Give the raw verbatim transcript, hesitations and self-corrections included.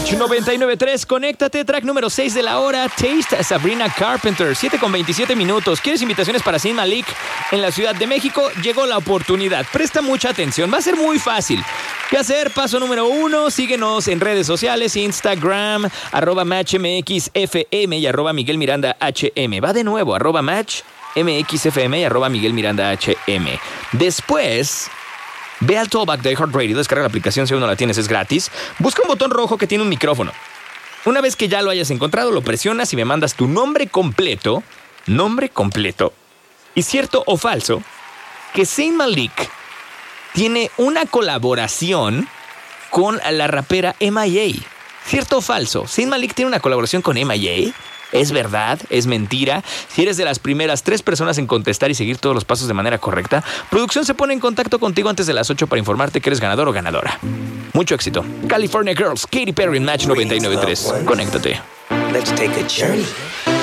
Match noventa y nueve punto tres, conéctate, track número seis de la hora, Taste, Sabrina Carpenter, siete con veintisiete minutos. ¿Quieres invitaciones para Zayn Malik en la Ciudad de México? Llegó la oportunidad, presta mucha atención, va a ser muy fácil. ¿Qué hacer? Paso número uno, síguenos en redes sociales, Instagram, arroba MatchMXFM y arroba Miguel Miranda HM. Va de nuevo, arroba MatchMXFM y arroba Miguel Miranda HM. Después, ve al Tollback de iHeartRadio, descarga la aplicación si aún no la tienes, es gratis. Busca un botón rojo que tiene un micrófono. Una vez que ya lo hayas encontrado, lo presionas y me mandas tu nombre completo, nombre completo, y cierto o falso, que Zayn Malik tiene una colaboración con la rapera M I A. ¿Cierto o falso? ¿Zayn Malik tiene una colaboración con M I A? ¿Es verdad? ¿Es mentira? Si eres de las primeras tres personas en contestar y seguir todos los pasos de manera correcta, producción se pone en contacto contigo antes de las ocho para informarte que eres ganador o ganadora. Mucho éxito. California Girls, Katy Perry en Match noventa y nueve punto tres. Conéctate. Let's take a journey.